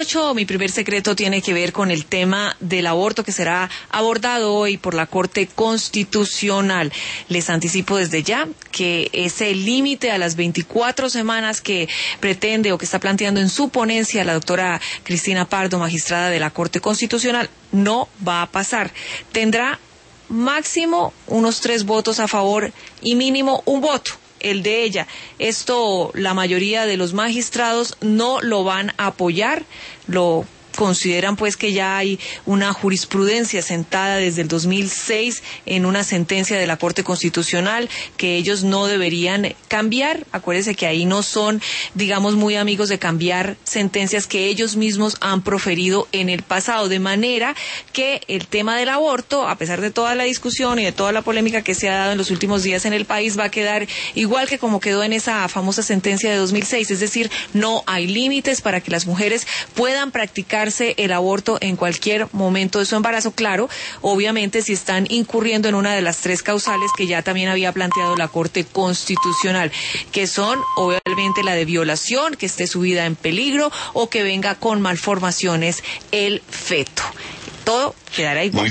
Mi primer secreto tiene que ver con el tema del aborto que será abordado hoy por la Corte Constitucional. Les anticipo desde ya que ese límite a las 24 semanas que pretende o que está planteando en su ponencia la doctora Cristina Pardo, magistrada de la Corte Constitucional, no va a pasar. Tendrá máximo unos 3 votos a favor y mínimo un voto, el de ella. Esto, la mayoría de los magistrados no lo van a apoyar, lo consideran pues que ya hay una jurisprudencia sentada desde el 2006 en una sentencia de la Corte Constitucional que ellos no deberían cambiar. Acuérdense que ahí no son, digamos, muy amigos de cambiar sentencias que ellos mismos han proferido en el pasado, de manera que el tema del aborto, a pesar de toda la discusión y de toda la polémica que se ha dado en los últimos días en el país, va a quedar igual que como quedó en esa famosa sentencia de 2006, es decir, no hay límites para que las mujeres puedan practicar el aborto en cualquier momento de su embarazo, claro, obviamente si están incurriendo en una de las 3 causales que ya también había planteado la Corte Constitucional, que son obviamente la de violación, que esté su vida en peligro o que venga con malformaciones el feto. Todo quedará igual.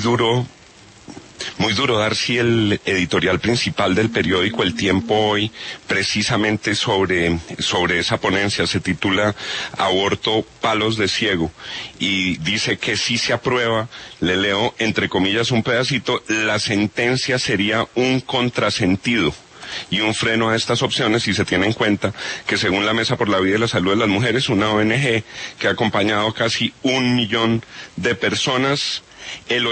Muy duro, Darcy, el editorial principal del periódico El Tiempo hoy, precisamente sobre esa ponencia, se titula Aborto, palos de ciego, y dice que si se aprueba, le leo entre comillas un pedacito, la sentencia sería un contrasentido y un freno a estas opciones si se tiene en cuenta que según la Mesa por la Vida y la Salud de las Mujeres, una ONG que ha acompañado casi 1 millón de personas, el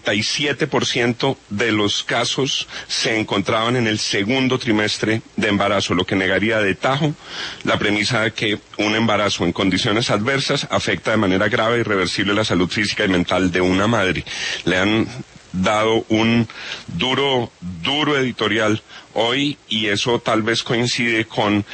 87% de los casos se encontraban en el segundo trimestre de embarazo, lo que negaría de tajo la premisa de que un embarazo en condiciones adversas afecta de manera grave e irreversible la salud física y mental de una madre. Le han dado un duro editorial hoy y eso tal vez coincide con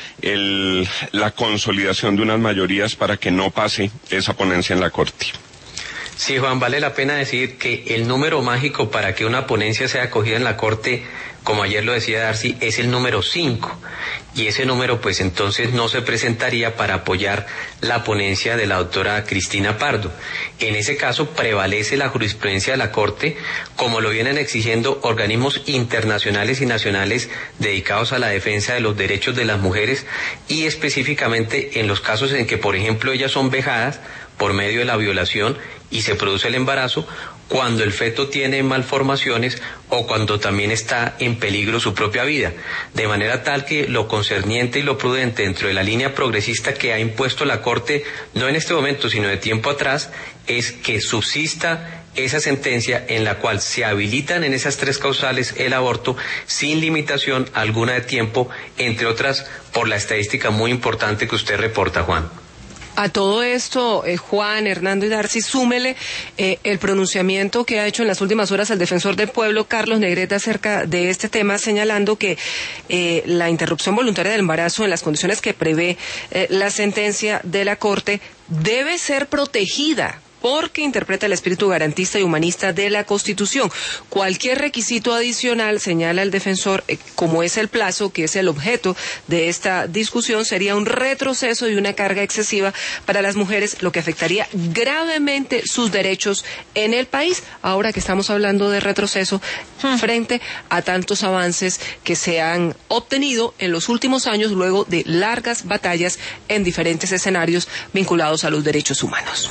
la consolidación de unas mayorías para que no pase esa ponencia en la Corte. Sí, Juan, vale la pena decir que el número mágico para que una ponencia sea acogida en la Corte, como ayer lo decía Darcy, es el número 5. Y ese número, pues entonces no se presentaría para apoyar la ponencia de la doctora Cristina Pardo. En ese caso prevalece la jurisprudencia de la Corte, como lo vienen exigiendo organismos internacionales y nacionales dedicados a la defensa de los derechos de las mujeres y específicamente en los casos en que, por ejemplo, ellas son vejadas por medio de la violación y se produce el embarazo, cuando el feto tiene malformaciones o cuando también está en peligro su propia vida. De manera tal que lo concerniente y lo prudente dentro de la línea progresista que ha impuesto la Corte, no en este momento, sino de tiempo atrás, es que subsista esa sentencia en la cual se habilitan en esas 3 causales el aborto sin limitación alguna de tiempo, entre otras por la estadística muy importante que usted reporta, Juan. A todo esto, Juan, Hernando y Darcy, súmele el pronunciamiento que ha hecho en las últimas horas el defensor del pueblo, Carlos Negrete, acerca de este tema, señalando que la interrupción voluntaria del embarazo en las condiciones que prevé la sentencia de la Corte debe ser protegida, porque interpreta el espíritu garantista y humanista de la Constitución. Cualquier requisito adicional, señala el defensor, como es el plazo, que es el objeto de esta discusión, sería un retroceso y una carga excesiva para las mujeres, lo que afectaría gravemente sus derechos en el país, ahora que estamos hablando de retroceso frente a tantos avances que se han obtenido en los últimos años luego de largas batallas en diferentes escenarios vinculados a los derechos humanos.